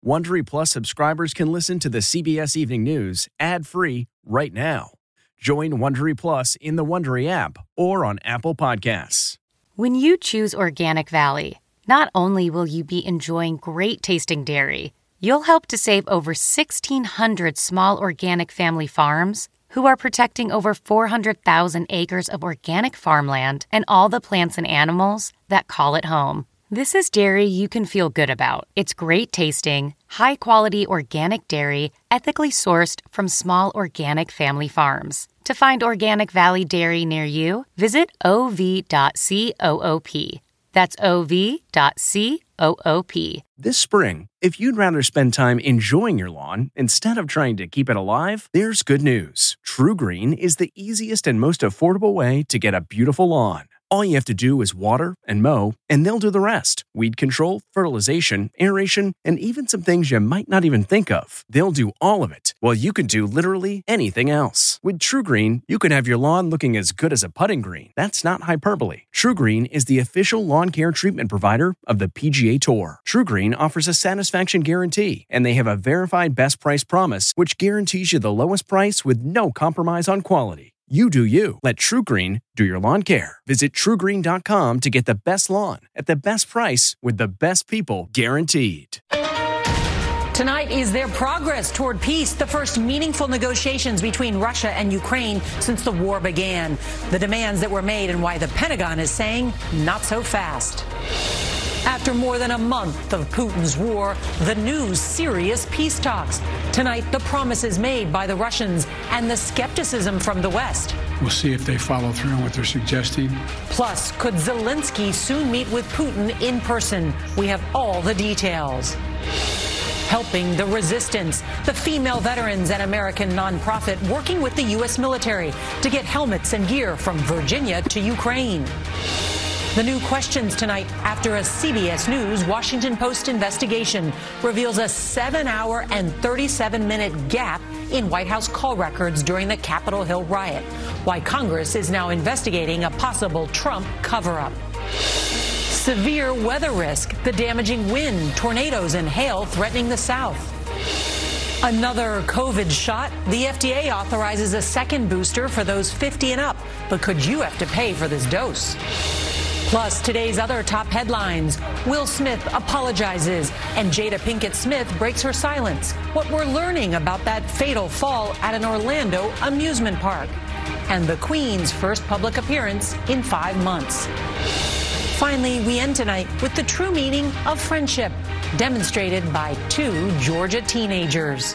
Wondery Plus subscribers can listen to the CBS Evening News ad-free right now. Join Wondery Plus in the Wondery app or on Apple Podcasts. When you choose Organic Valley, not only will you be enjoying great-tasting dairy, you'll help to save over 1,600 small organic family farms who are protecting over 400,000 acres of organic farmland and all the plants and animals that call it home. This is dairy you can feel good about. It's great tasting, high-quality organic dairy, ethically sourced from small organic family farms. To find Organic Valley Dairy near you, visit ov.coop. That's ov.coop. This spring, if you'd rather spend time enjoying your lawn instead of trying to keep it alive, there's good news. True Green is the easiest and most affordable way to get a beautiful lawn. All you have to do is water and mow, and they'll do the rest. Weed control, fertilization, aeration, and even some things you might not even think of. They'll do all of it, while you can do literally anything else. With True Green, you can have your lawn looking as good as a putting green. That's not hyperbole. True Green is the official lawn care treatment provider of the PGA Tour. True Green offers a satisfaction guarantee, and they have a verified best price promise, which guarantees you the lowest price with no compromise on quality. You do you. Let True Green do your lawn care. Visit TrueGreen.com to get the best lawn at the best price with the best people guaranteed. Tonight is their progress toward peace, the first meaningful negotiations between Russia and Ukraine since the war began. The demands that were made and why the Pentagon is saying not so fast. After more than a month of Putin's war, the new serious peace talks. Tonight, the promises made by the Russians and the skepticism from the West. We'll see if they follow through on what they're suggesting. Plus, could Zelensky soon meet with Putin in person? We have all the details. Helping the resistance, the female veterans and American nonprofit working with the U.S. military to get helmets and gear from Virginia to Ukraine. The new questions tonight after a CBS News Washington Post investigation reveals a 7-hour and 37-minute gap in White House call records during the Capitol Hill riot. Why Congress is now investigating a possible Trump cover-up. Severe weather risk, the damaging wind, tornadoes, and hail threatening the South. Another COVID shot. The FDA authorizes a second booster for those 50 and up. But could you have to pay for this dose? Plus, today's other top headlines. Will Smith apologizes and Jada Pinkett Smith breaks her silence. What we're learning about that fatal fall at an Orlando amusement park. And the Queen's first public appearance in 5 months. Finally, we end tonight with the true meaning of friendship, demonstrated by 2 Georgia teenagers.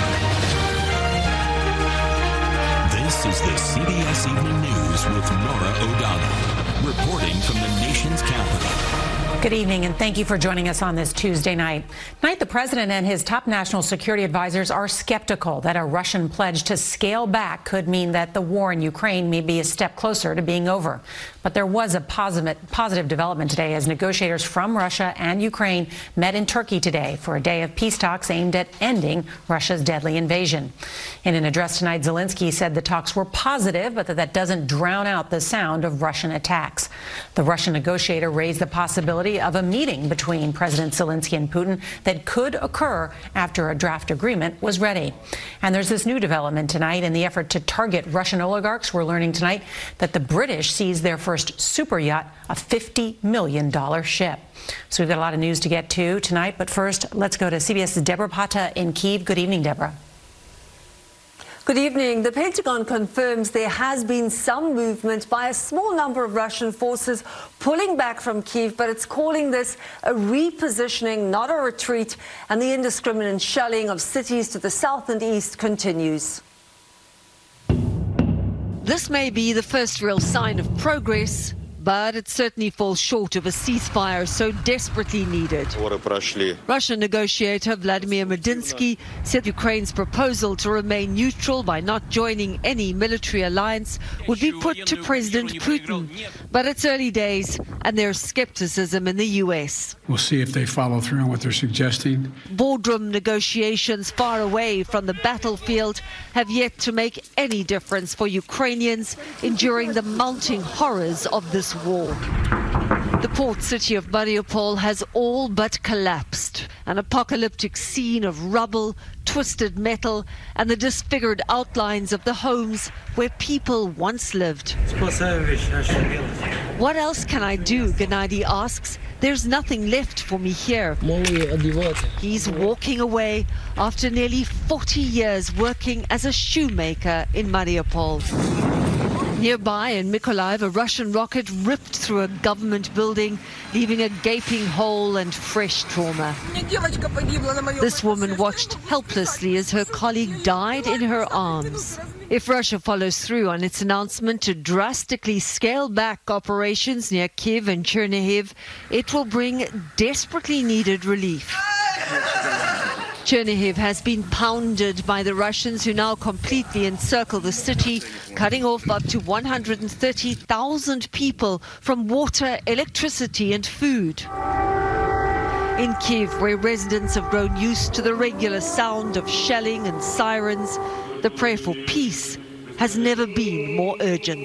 This is the CBS Evening News with Norah O'Donnell. Reporting from the nation's capital. Good evening, and thank you for joining us on this Tuesday night. Tonight, the president and his top national security advisors are skeptical that a Russian pledge to scale back could mean that the war in Ukraine may be a step closer to being over. But there was a positive development today as negotiators from Russia and Ukraine met in Turkey today for a day of peace talks aimed at ending Russia's deadly invasion. In an address tonight, Zelensky said the talks were positive, but that doesn't drown out the sound of Russian attacks. The Russian negotiator raised the possibility of a meeting between President Zelensky and Putin that could occur after a draft agreement was ready. And there's this new development tonight in the effort to target Russian oligarchs. We're learning tonight that the British seized their first super yacht, a $50 million ship. So we've got a lot of news to get to tonight. But first, let's go to CBS's Deborah Pata in Kyiv. Good evening, Deborah. Good evening. The Pentagon confirms there has been some movement by a small number of Russian forces pulling back from Kyiv, but it's calling this a repositioning, not a retreat, and the indiscriminate shelling of cities to the south and east continues. This may be the first real sign of progress, but it certainly falls short of a ceasefire so desperately needed. Russian negotiator Vladimir Medinsky said Ukraine's proposal to remain neutral by not joining any military alliance would be put to President Putin. But it's early days, and there's skepticism in the U.S. We'll see if they follow through on what they're suggesting. Boardroom negotiations far away from the battlefield have yet to make any difference for Ukrainians enduring the mounting horrors of this war. The port city of Mariupol has all but collapsed. An apocalyptic scene of rubble, twisted metal, and the disfigured outlines of the homes where people once lived. What else can I do? Gennady asks. There's nothing left for me here. He's walking away after nearly 40 years working as a shoemaker in Mariupol. Nearby in Mykolaiv, a Russian rocket ripped through a government building, leaving a gaping hole and fresh trauma. This woman watched helplessly as her colleague died in her arms. If Russia follows through on its announcement to drastically scale back operations near Kyiv and Chernihiv, it will bring desperately needed relief. Chernihiv has been pounded by the Russians, who now completely encircle the city, cutting off up to 130,000 people from water, electricity and food. In Kyiv, where residents have grown used to the regular sound of shelling and sirens, the prayer for peace has never been more urgent.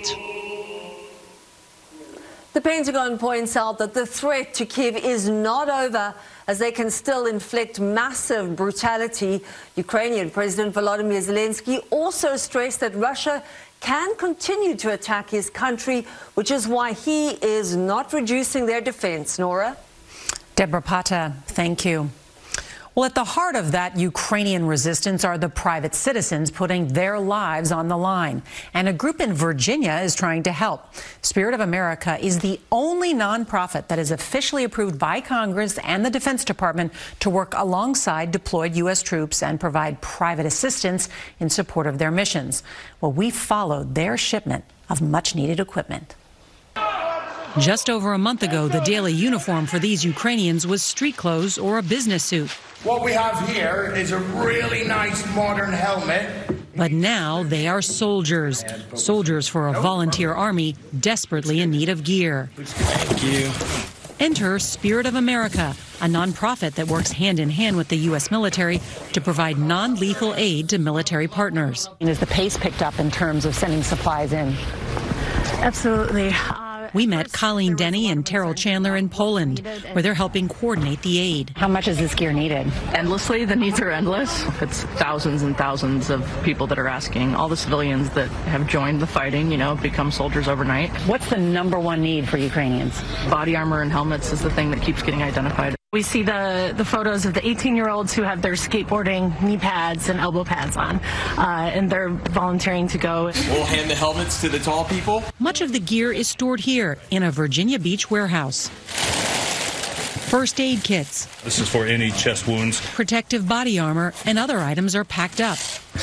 The Pentagon points out that the threat to Kyiv is not over, as they can still inflict massive brutality. Ukrainian President Volodymyr Zelensky also stressed that Russia can continue to attack his country, which is why he is not reducing their defense. Nora? Deborah Pata, thank you. Well, at the heart of that Ukrainian resistance are the private citizens putting their lives on the line. And a group in Virginia is trying to help. Spirit of America is the only nonprofit that is officially approved by Congress and the Defense Department to work alongside deployed U.S. troops and provide private assistance in support of their missions. Well, we followed their shipment of much-needed equipment. Just over a month ago, the daily uniform for these Ukrainians was street clothes or a business suit. What we have here is a really nice modern helmet. But now they are soldiers. Soldiers for a volunteer army desperately in need of gear. Thank you. Enter Spirit of America, a nonprofit that works hand in hand with the U.S. military to provide non-lethal aid to military partners. Is the pace picked up in terms of sending supplies in? Absolutely. We met Colleen Denny and Terrell Chandler in Poland, where they're helping coordinate the aid. How much is this gear needed? Endlessly. The needs are endless. It's thousands and thousands of people that are asking. All the civilians that have joined the fighting, become soldiers overnight. What's the number one need for Ukrainians? Body armor and helmets is the thing that keeps getting identified. We see the photos of the 18-year-olds who have their skateboarding knee pads and elbow pads on, and they're volunteering to go. We'll hand the helmets to the tall people. Much of the gear is stored here in a Virginia Beach warehouse. First aid kits. This is for any chest wounds. Protective body armor and other items are packed up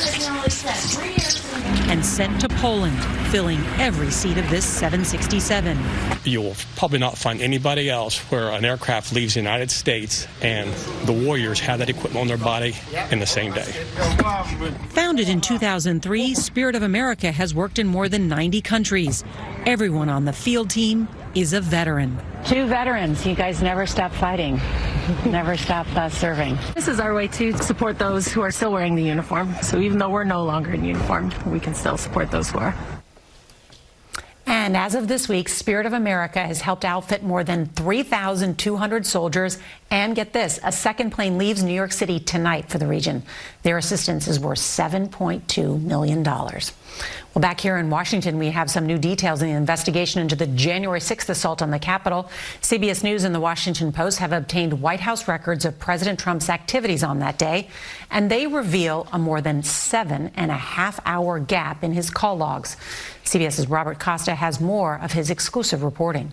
and sent to Poland, filling every seat of this 767. You will probably not find anybody else where an aircraft leaves the United States and the warriors have that equipment on their body in the same day. Founded in 2003, Spirit of America has worked in more than 90 countries. Everyone on the field team is a veteran. 2 veterans. You guys never stop fighting, never stop serving. This is our way to support those who are still wearing the uniform. So even though we're no longer in uniform, we can still support those who are. And as of this week, Spirit of America has helped outfit more than 3,200 soldiers. And get this, a second plane leaves New York City tonight for the region. Their assistance is worth $7.2 million. Well, back here in Washington, we have some new details in the investigation into the January 6th assault on the Capitol. CBS News and the Washington Post have obtained White House records of President Trump's activities on that day, and they reveal a more than 7.5-hour gap in his call logs. CBS's Robert Costa has more of his exclusive reporting.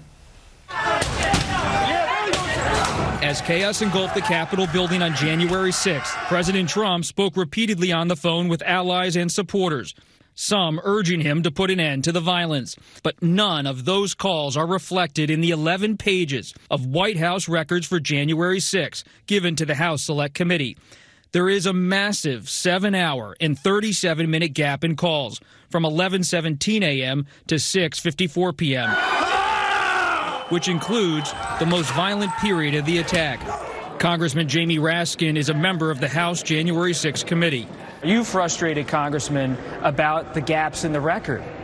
As chaos engulfed the Capitol building on January 6th, President Trump spoke repeatedly on the phone with allies and supporters, some urging him to put an end to the violence. But none of those calls are reflected in the 11 pages of White House records for January 6th given to the House Select Committee. There is a massive 7-hour and 37-minute gap in calls from 11:17 a.m. to 6:54 p.m., which includes the most violent period of the attack. Congressman Jamie Raskin is a member of the House January 6th committee. Are you frustrated, Congressman, about the gaps in the record?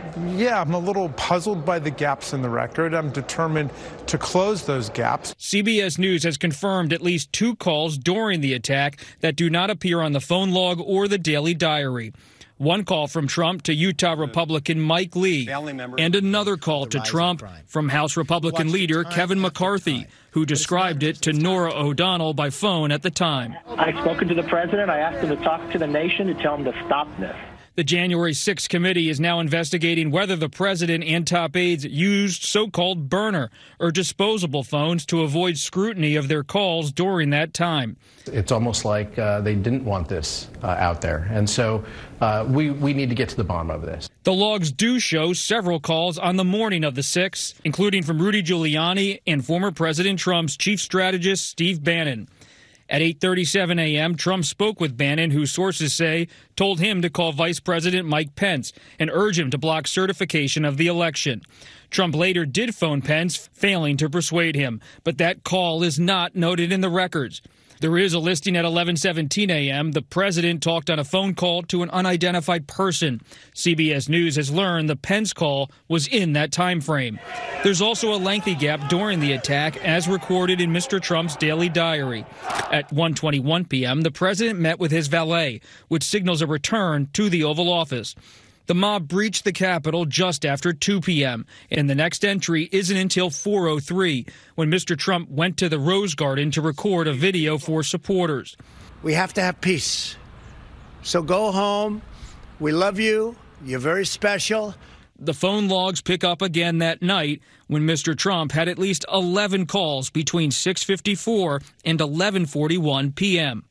Yeah, I'm a little puzzled by the gaps in the record. I'm determined to close those gaps. CBS News has confirmed at least 2 calls during the attack that do not appear on the phone log or the Daily Diary. One call from Trump to Utah Republican Mike Lee, and another call to Trump from House Republican leader Kevin McCarthy, who described it to Norah O'Donnell by phone at the time. I've spoken to the president. I asked him to talk to the nation to tell him to stop this. The January 6th committee is now investigating whether the president and top aides used so-called burner or disposable phones to avoid scrutiny of their calls during that time. It's almost like they didn't want this out there. And so we need to get to the bottom of this. The logs do show several calls on the morning of the 6th, including from Rudy Giuliani and former President Trump's chief strategist, Steve Bannon. At 8:37 a.m., Trump spoke with Bannon, who sources say told him to call Vice President Mike Pence and urge him to block certification of the election. Trump later did phone Pence, failing to persuade him, but that call is not noted in the records. There is a listing at 11:17 a.m. The president talked on a phone call to an unidentified person. CBS News has learned the Pence call was in that time frame. There's also a lengthy gap during the attack, as recorded in Mr. Trump's Daily Diary. At 1:21 p.m., the president met with his valet, which signals a return to the Oval Office. The mob breached the Capitol just after 2 p.m., and the next entry isn't until 4:03, when Mr. Trump went to the Rose Garden to record a video for supporters. We have to have peace. So go home. We love you. You're very special. The phone logs pick up again that night when Mr. Trump had at least 11 calls between 6:54 and 11:41 p.m.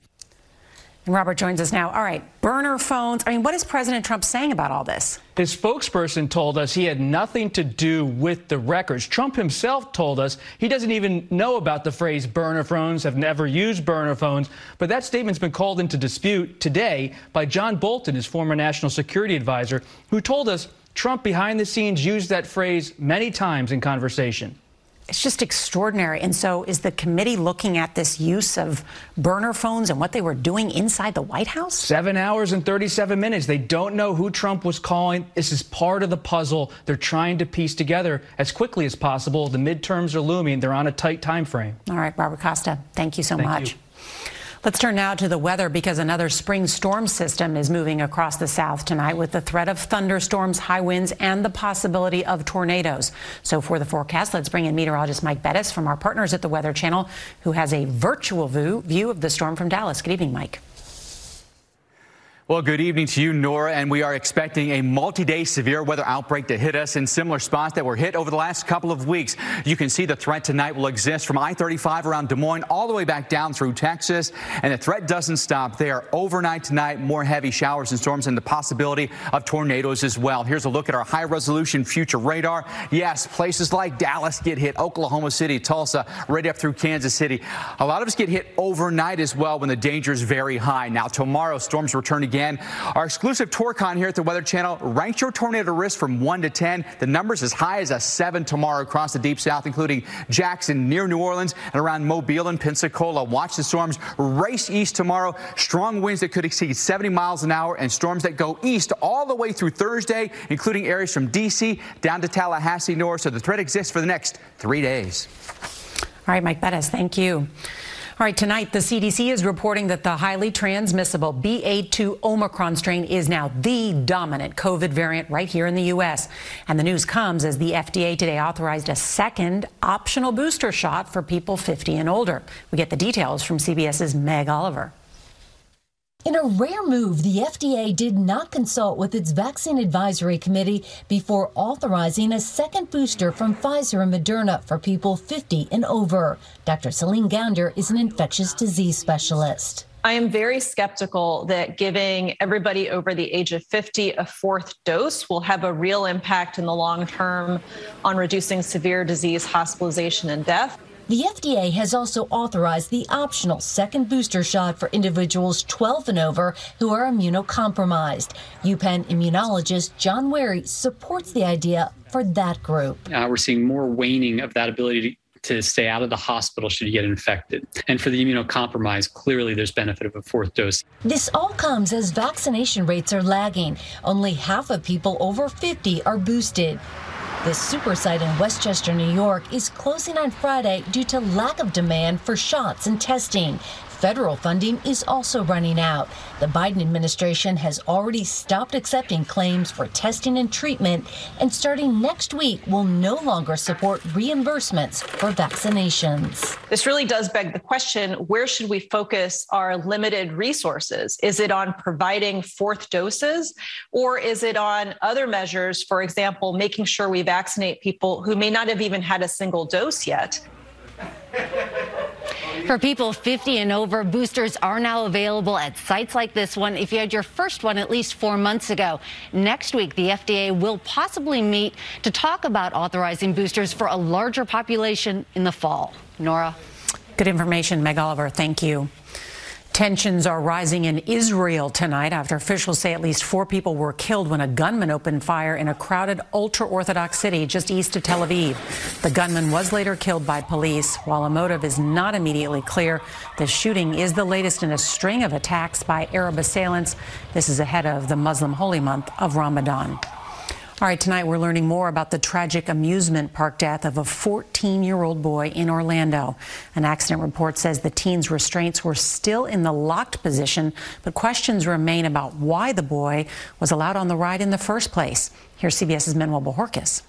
And Robert joins us now. All right, burner phones. I mean, what is President Trump saying about all this? His spokesperson told us he had nothing to do with the records. Trump himself told us he doesn't even know about the phrase burner phones, have never used burner phones. But that statement's been called into dispute today by John Bolton, his former national security advisor, who told us Trump behind the scenes used that phrase many times in conversation. It's just extraordinary. And so is the committee looking at this use of burner phones and what they were doing inside the White House? 7 hours and 37 minutes. They don't know who Trump was calling. This is part of the puzzle they're trying to piece together as quickly as possible. The midterms are looming. They're on a tight time frame. All right, Robert Costa, thank you so much. Let's turn now to the weather, because another spring storm system is moving across the south tonight with the threat of thunderstorms, high winds, and the possibility of tornadoes. So for the forecast, let's bring in meteorologist Mike Bettis from our partners at the Weather Channel, who has a virtual view of the storm from Dallas. Good evening, Mike. Well, good evening to you, Nora, and we are expecting a multi-day severe weather outbreak to hit us in similar spots that were hit over the last couple of weeks. You can see the threat tonight will exist from I-35 around Des Moines all the way back down through Texas, and the threat doesn't stop there. Overnight tonight, more heavy showers and storms and the possibility of tornadoes as well. Here's a look at our high-resolution future radar. Yes, places like Dallas get hit, Oklahoma City, Tulsa, right up through Kansas City. A lot of us get hit overnight as well when the danger is very high. Now, tomorrow, storms return again. Our exclusive Torcon here at the Weather Channel ranks your tornado risk from 1 to 10. The number's as high as a 7 tomorrow across the Deep South, including Jackson, near New Orleans, and around Mobile and Pensacola. Watch the storms race east tomorrow. Strong winds that could exceed 70 miles an hour, and storms that go east all the way through Thursday, including areas from D.C. down to Tallahassee north. So the threat exists for the next 3 days. All right, Mike Bettis, thank you. All right, tonight, the CDC is reporting that the highly transmissible BA.2 Omicron strain is now the dominant COVID variant right here in the U.S. And the news comes as the FDA today authorized a second optional booster shot for people 50 and older. We get the details from CBS's Meg Oliver. In a rare move, the FDA did not consult with its vaccine advisory committee before authorizing a second booster from Pfizer and Moderna for people 50 and over. Dr. Celine Gounder is an infectious disease specialist. I am very skeptical that giving everybody over the age of 50 a fourth dose will have a real impact in the long term on reducing severe disease, hospitalization, and death. The FDA has also authorized the optional second booster shot for individuals 12 and over who are immunocompromised. UPenn immunologist John Wary supports the idea for that group. We're seeing more waning of that ability to stay out of the hospital should you get infected. And for the immunocompromised, clearly there's benefit of a fourth dose. This all comes as vaccination rates are lagging. Only half of people over 50 are boosted. This super site in Westchester, New York is closing on Friday due to lack of demand for shots and testing. Federal funding is also running out. The Biden administration has already stopped accepting claims for testing and treatment, and starting next week will no longer support reimbursements for vaccinations. This really does beg the question, where should we focus our limited resources? Is it on providing fourth doses, or is it on other measures, for example, making sure we vaccinate people who may not have even had a single dose yet? For people 50 and over, boosters are now available at sites like this one if you had your first one at least 4 months ago. Next week, the FDA will possibly meet to talk about authorizing boosters for a larger population in the fall. Nora? Good information, Meg Oliver. Thank you. Tensions are rising in Israel tonight after officials say at least 4 people were killed when a gunman opened fire in a crowded ultra-Orthodox city just east of Tel Aviv. The gunman was later killed by police. While a motive is not immediately clear, the shooting is the latest in a string of attacks by Arab assailants. This is ahead of the Muslim holy month of Ramadan. All right, tonight we're learning more about the tragic amusement park death of a 14-year-old boy in Orlando. An accident report says the teen's restraints were still in the locked position, but questions remain about why the boy was allowed on the ride in the first place. Here's CBS's Manuel Bojorquez.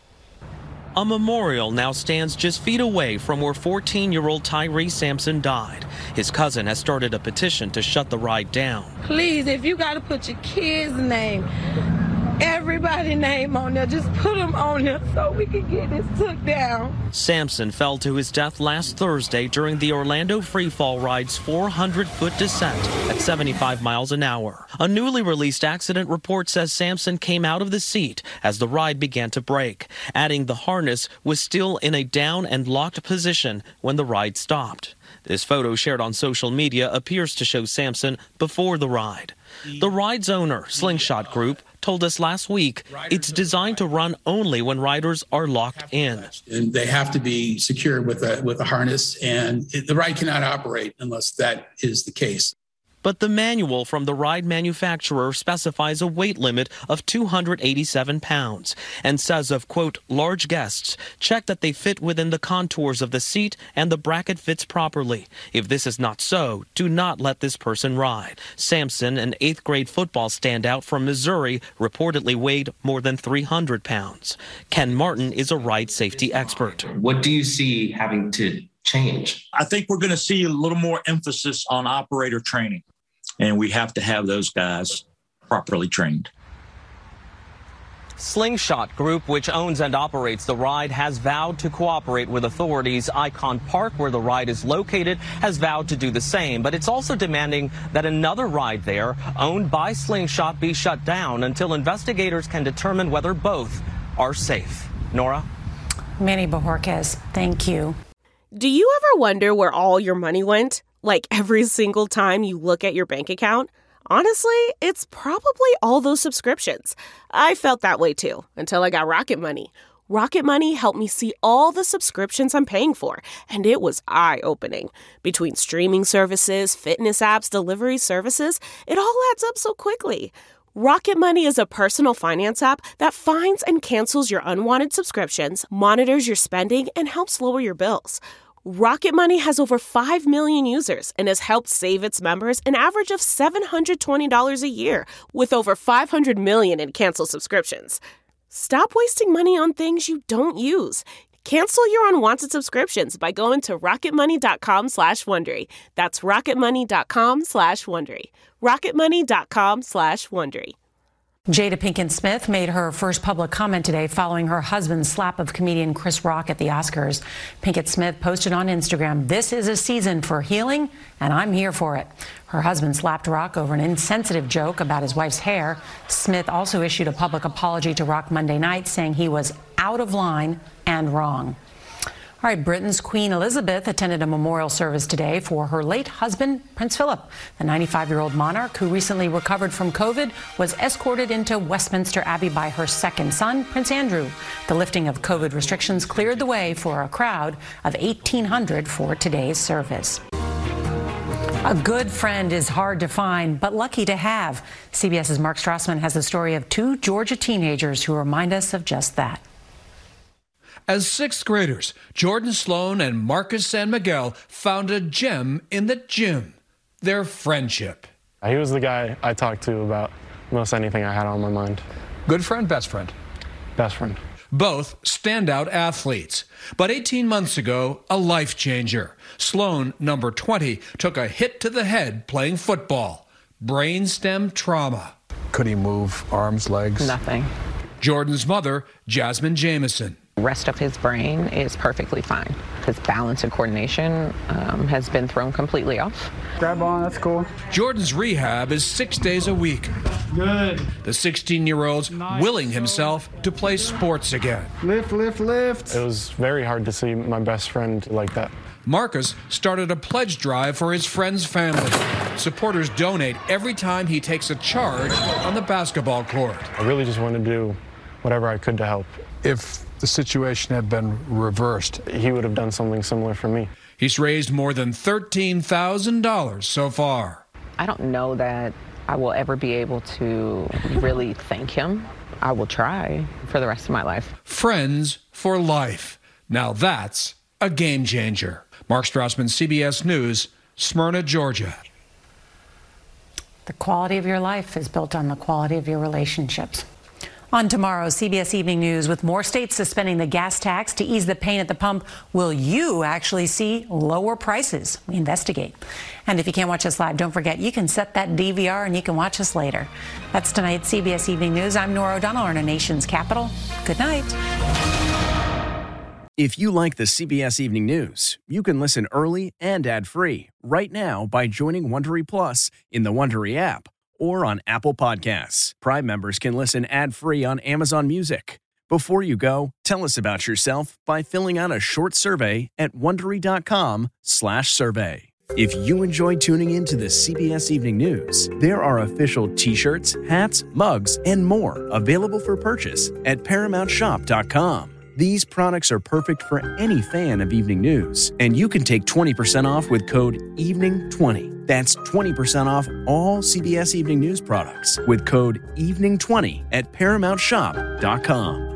A memorial now stands just feet away from where 14-year-old Tyree Sampson died. His cousin has started a petition to shut the ride down. Please, if you got to put your kid's name, everybody's name on there, just put them on there so we can get this took down. Sampson fell to his death last Thursday during the Orlando Freefall ride's 400-foot descent at 75 miles an hour. A newly released accident report says Sampson came out of the seat as the ride began to break, adding the harness was still in a down and locked position when the ride stopped. This photo shared on social media appears to show Sampson before the ride. The ride's owner, Slingshot Group, told us last week it's designed to run only when riders are locked in. And they have to be secured with a harness, and the ride cannot operate unless that is the case. But the manual from the ride manufacturer specifies a weight limit of 287 pounds and says of, quote, large guests, check that they fit within the contours of the seat and the bracket fits properly. If this is not so, do not let this person ride. Sampson, an 8th grade football standout from Missouri, reportedly weighed more than 300 pounds. Ken Martin is a ride safety expert. What do you see having to change? I think we're going to see a little more emphasis on operator training, and we have to have those guys properly trained. Slingshot Group, which owns and operates the ride, has vowed to cooperate with authorities. Icon Park, where the ride is located, has vowed to do the same, but it's also demanding that another ride there, owned by Slingshot, be shut down until investigators can determine whether both are safe. Nora? Manny Bojorquez, thank you. Do you ever wonder where all your money went? Like every single time you look at your bank account? Honestly, it's probably all those subscriptions. I felt that way too, until I got Rocket Money. Rocket Money helped me see all the subscriptions I'm paying for, and it was eye-opening. Between streaming services, fitness apps, delivery services, it all adds up so quickly. Rocket Money is a personal finance app that finds and cancels your unwanted subscriptions, monitors your spending, and helps lower your bills. Rocket Money has over 5 million users and has helped save its members an average of $720 a year, with over 500 million in canceled subscriptions. Stop wasting money on things you don't use. Cancel your unwanted subscriptions by going to rocketmoney.com/Wondery. That's rocketmoney.com/Wondery. rocketmoney.com/Wondery. Jada Pinkett Smith made her first public comment today following her husband's slap of comedian Chris Rock at the Oscars. Pinkett Smith posted on Instagram, "This is a season for healing, and I'm here for it." Her husband slapped Rock over an insensitive joke about his wife's hair. Smith also issued a public apology to Rock Monday night, saying he was out of line and wrong. All right, Britain's Queen Elizabeth attended a memorial service today for her late husband, Prince Philip. The 95-year-old monarch, who recently recovered from COVID, was escorted into Westminster Abbey by her second son, Prince Andrew. The lifting of COVID restrictions cleared the way for a crowd of 1,800 for today's service. A good friend is hard to find, but lucky to have. CBS's Mark Strassman has the story of two Georgia teenagers who remind us of just that. As sixth graders, Jordan Sloan and Marcus San Miguel found a gem in the gym, their friendship. He was the guy I talked to about most anything I had on my mind. Good friend, best friend? Best friend. Both standout athletes. But 18 months ago, a life changer. Sloan, number 20, took a hit to the head playing football. Brainstem trauma. Could he move arms, legs? Nothing. Jordan's mother, Jasmine Jamison. The rest of his brain is perfectly fine. His balance and coordination has been thrown completely off. Grab on, that's cool. Jordan's rehab is 6 days a week. Good. The 16-year-old's willing himself to play sports again. Lift, lift, lift. It was very hard to see my best friend like that. Marcus started a pledge drive for his friend's family. Supporters donate every time he takes a charge on the basketball court. I really just wanted to do whatever I could to help. If the situation had been reversed, he would have done something similar for me. He's raised more than $13,000 so far. I don't know that I will ever be able to really thank him. I will try for the rest of my life. Friends for life. Now that's a game changer. Mark Strassman, CBS News, Smyrna, Georgia. The quality of your life is built on the quality of your relationships. On tomorrow, CBS Evening News, with more states suspending the gas tax to ease the pain at the pump, will you actually see lower prices? We investigate. And if you can't watch us live, don't forget, you can set that DVR and you can watch us later. That's tonight's CBS Evening News. I'm Norah O'Donnell in our nation's capital. Good night. If you like the CBS Evening News, you can listen early and ad-free right now by joining Wondery Plus in the Wondery app or on Apple Podcasts. Prime members can listen ad-free on Amazon Music. Before you go, tell us about yourself by filling out a short survey at Wondery.com/survey. If you enjoy tuning into the CBS Evening News, there are official t-shirts, hats, mugs, and more available for purchase at ParamountShop.com. These products are perfect for any fan of evening news, and you can take 20% off with code EVENING20. That's 20% off all CBS Evening News products with code EVENING20 at ParamountShop.com.